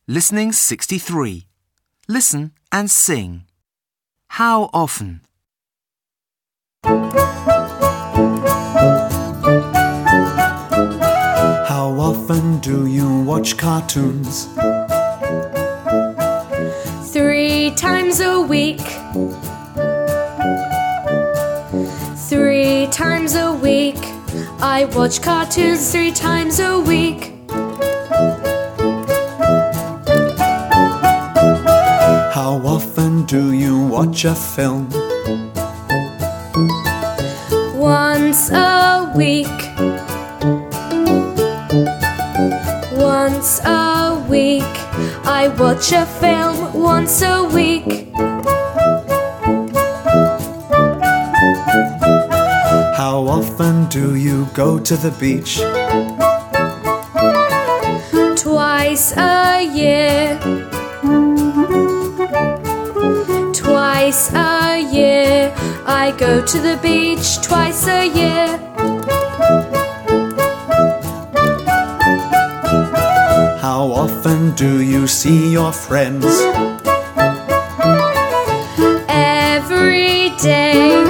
Listening 63. Listen and sing. How often? How often do you watch cartoons? 3 times a week. 3 times a week. I watch cartoons 3 times a week. How often do you watch a film? Once a week. Once a week. I watch a film once a week. How often do you go to the beach? Twice a year. Twice a year. I go to the beach twice a year. How often do you see your friends? Every day.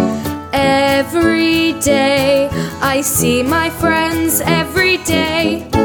Every day. I see my friends every day.